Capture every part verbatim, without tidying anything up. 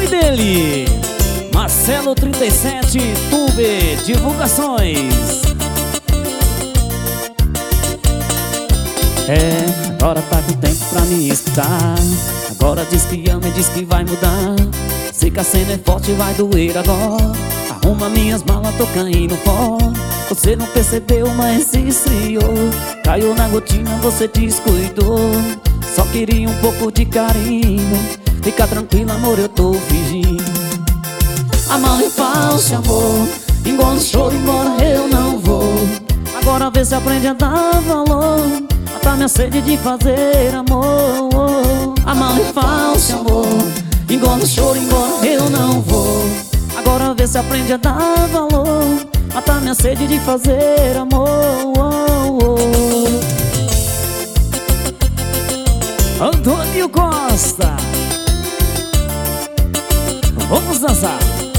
nome dele, Marcelo trinta e sete, Tube Divulgações. É, agora tá com tempo pra me escutar. Agora diz que ama e diz que vai mudar. Sei que a cena é forte e vai doer agora. Arruma minhas malas, tô caindo fora. Você não percebeu, mas se esfriou. Caiu na gotina, você descuidou. Só queria um pouco de carinho. Fica tranquila, amor, eu tô fingindo. A mala é falsa, amor. Engole o choro, embora eu não vou. Agora vê se aprende a dar valor. Mata minha sede de fazer amor. A mala é falsa, amor. Engole o choro, embora eu não vou. Agora vê se aprende a dar valor. Mata minha sede de fazer amor. Antônio Costa, vamos dançar.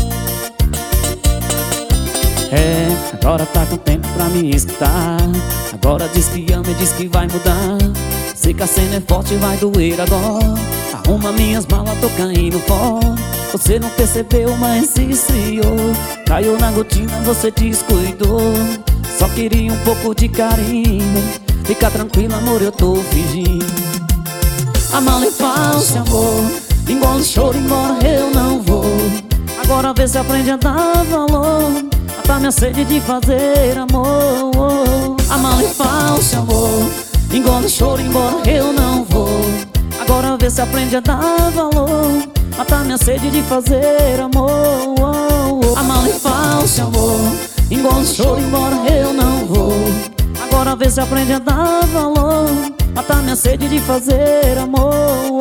É, agora tá com tempo pra me escutar. Agora diz que ama e diz que vai mudar. Sei que a cena é forte e vai doer agora. Arruma minhas malas, tô caindo fora. Você não percebeu, mas se esfriou. Caiu na gotina, você descuidou. Só queria um pouco de carinho. Fica tranquila, amor, eu tô fingindo. A mala é falsa, amor. Engole o choro, embora eu não vou. Agora vê se aprende a dar valor. Mata minha sede de fazer amor. A mala é falsa, amor. Engole o choro, embora eu não vou. Agora vê se aprende a dar valor. Mata minha sede de fazer amor. A mala é falsa, amor. Engole o choro, embora eu não vou. Agora vê se aprende a dar valor. Mata minha sede de fazer amor.